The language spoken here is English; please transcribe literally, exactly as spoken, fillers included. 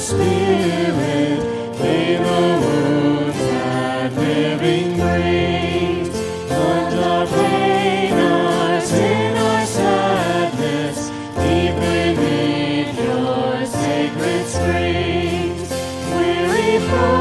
Spirit, lay the wounds that living brings. Plunge our pain, our sin, our sadness, deep beneath your sacred springs. Weary